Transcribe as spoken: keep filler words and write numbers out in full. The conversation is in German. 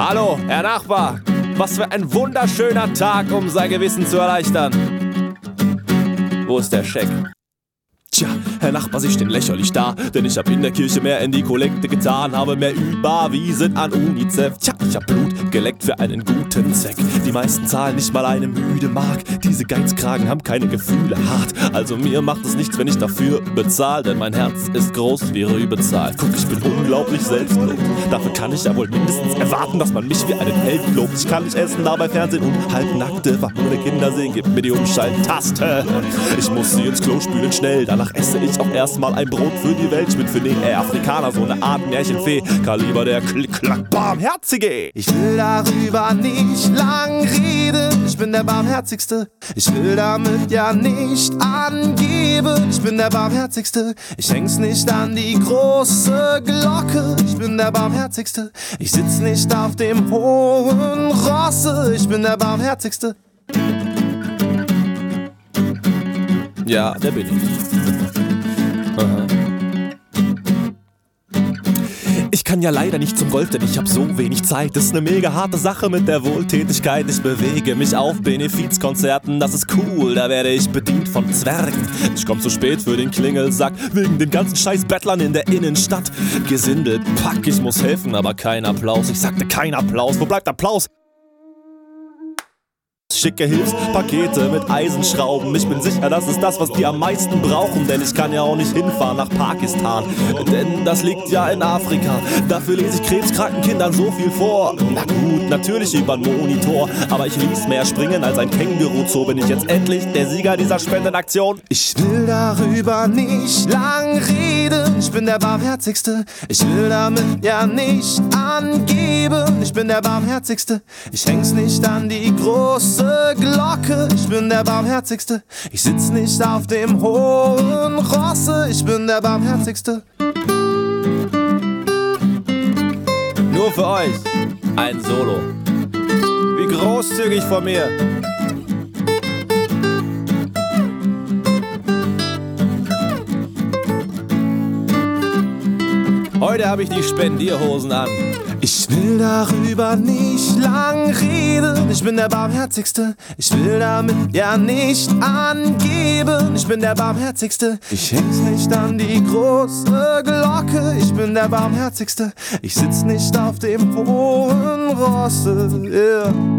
Hallo, Herr Nachbar. Was für ein wunderschöner Tag, um sein Gewissen zu erleichtern. Wo ist der Scheck? Tja, Herr Nachbar, Sie stehen lächerlich da, denn ich hab in der Kirche mehr in die Kollekte getan, habe mehr überwiesen an UNICEF. Tja, ich hab Blut geleckt für einen guten Zweck. Die meisten zahlen nicht mal eine müde Mark. Diese Geizkragen haben keine Gefühle hart. Also mir macht es nichts, wenn ich dafür bezahle, denn mein Herz ist groß wie Rübezahl. Guck, ich bin unglaublich selbstlos. Dafür kann ich ja wohl mindestens erwarten, dass man mich wie einen Helden lobt. Ich kann nicht essen, dabei Fernsehen und halbnackte, verhungerte Kinder sehen. Gib mir die Umschalttaste. Ich muss sie ins Klo spülen schnell, danach esse ich auch erstmal ein Brot für die Welt. Ich bin für den Afrikaner so eine Art Märchenfee. Kaliber der Klick-Klack-Barmherzige. Ich will darüber nicht lang reden, ich bin der Barmherzigste. Ich will damit ja nicht angeben, ich bin der Barmherzigste. Ich häng's nicht an die große Glocke, ich bin der Barmherzigste. Ich sitz nicht auf dem hohen Rosse, ich bin der Barmherzigste. Ja, der bin ich. Aha. Ich kann ja leider nicht zum Golf, denn ich hab so wenig Zeit. Das ist ne mega harte Sache mit der Wohltätigkeit. Ich bewege mich auf Benefizkonzerten, das ist cool, da werde ich bedient von Zwergen. Ich komm zu spät für den Klingelsack, wegen den ganzen scheiß Bettlern in der Innenstadt. Gesindel, pack, ich muss helfen, aber kein Applaus. Ich sagte kein Applaus, wo bleibt Applaus? Schicke Hilfspakete mit Eisenschrauben. Ich bin sicher, das ist das, was die am meisten brauchen, denn ich kann ja auch nicht hinfahren nach Pakistan, denn das liegt ja in Afrika. Dafür lese ich krebskranken Kindern so viel vor. Na gut, natürlich über den Monitor, aber ich ließ mehr springen als ein Känguru. So bin ich jetzt endlich der Sieger dieser Spendenaktion. Ich will darüber nicht lang reden, ich bin der Barmherzigste. Ich will damit ja nicht angeben, ich bin der Barmherzigste. Ich häng's nicht an die große Glocke, ich bin der Barmherzigste. Ich sitz nicht auf dem hohen Rosse, ich bin der Barmherzigste. Nur für euch ein Solo. Wie großzügig von mir. Heute habe ich die Spendierhosen an. Ich will darüber nicht lang reden, ich bin der Barmherzigste. Ich will damit ja nicht angeben, ich bin der Barmherzigste. Ich häng's nicht an die große Glocke, ich bin der Barmherzigste. Ich sitz nicht auf dem hohen Rosse, yeah.